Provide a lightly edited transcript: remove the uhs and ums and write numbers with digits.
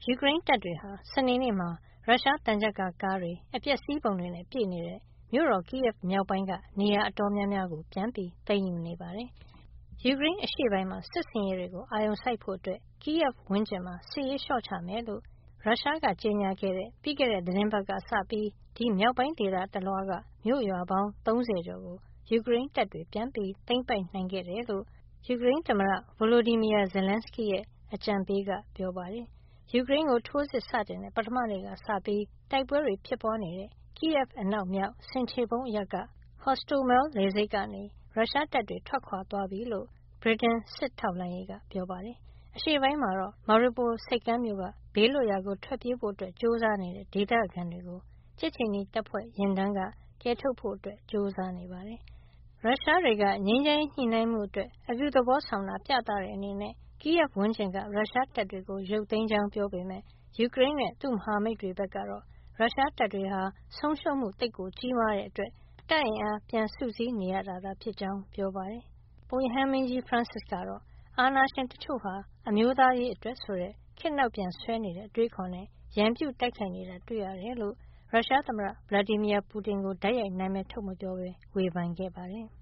ယူကရိန်းတပ်တွေဟာ စနေနေ့မှာ ရုရှားသံချပ်ကာကားတွေ အပျက်စီးပုံတွေနဲ့ပြည့်နေတဲ့ မြို့တော် Kyiv မြောက်ပိုင်းက နေရာအတော်များများကို ပြန်သိမ်းယူနေပါတယ်။ ယူကရိန်းအရှေ့ပိုင်းမှာ စစ်ဆင်ရေးတွေကို အာရုံစိုက်ဖို့ Kyiv ဝန်းကျင်မှာ စစ်ရေးလျှော့ချမယ်လို့ ရုရှားက ကြေညာခဲ့တဲ့ ပြီးခဲ့တဲ့ သီတင်းပတ်ကစပြီး ဒီမြောက်ပိုင်းဒေသတလွှားက မြို့ရွာပေါင်း ၃၀ ကျော်ကို ယူကရိန်းတပ်တွေ ပြန်သိမ်းပိုက်နိုင်ခဲ့တယ်လို့ ယူကရိန်းသမ္မတ Volodymyr Zelenskyy ရဲ့ အကြံပေးက ပြောပါတယ်။ ယူကရိန်းကို ထိုးစစ်စတင်တဲ့ ပထမနေ့ကစပြီး တိုက်ပွဲတွေဖြစ်ပွားနေတဲ့ Kyiv အနောက်မြောက် ဆင်ခြေဖုံးအရပ်က Hostomel လေဆိပ်ကနေ ရုရှားတပ်တွေ ထွက်ခွာသွားပြီလို့ ဗြိတိန်စစ်ထောက်လှမ်းရေးက ပြောပါတယ်။ အရှေ့ပိုင်းမှာတော့ Mariupol ဆိပ်ကမ်းမြို့က ဘေးလွတ်ရာကို ထွက်ပြေးဖို့ကြိုးစားနေတဲ့ ဒေသခံတွေကို ကြက်ခြေနီတပ်ဖွဲ့ယာဉ်တန်းက ကယ်ထုတ်ဖို့ ကြိုးစားနေပါတယ်။ ရုရှားတွေက ငြိမ်းချမ်းရေးညှိနှိုင်းမှုအတွက် အပြုသဘောဆောင်တာ ပြသတဲ့အနေနဲ့ Kyiv ဝန်းကျင်က ရုရှားတပ်တွေကို ရုပ်သိမ်းကြောင်း ပြောပေမယ့် ယူကရိန်းနဲ့ သူ့မဟာမိတ်တွေဘက်ကတော့ ရုရှားတပ်တွေဟာ ဆုံးရှုံးမှုသိပ်ကြီးမားတဲ့အတွက် တပ်အင်အား ပြန်စုစည်းနေရတာသာဖြစ်ကြောင်း ပြောပါတယ်။ ပုပ်ရဟန်းမင်းကြီး Francis ကတော့ အာဏာရှင်တချို့ဟာ အမျိုးသားရေးအတွက်ဆိုတဲ့ ခေတ်နောက်ပြန်ဆွဲနေတဲ့ အတွေးအခေါ်နဲ့ ရန်ပြုတိုက်ခိုက်နေတာ တွေ့ရတယ်လို့ ရုရှားသမ္မတ Vladimir Putin ကို တိုက်ရိုက်နာမည်ထုတ်မပြောဘဲ ဝေဖန်ခဲ့ပါတယ်။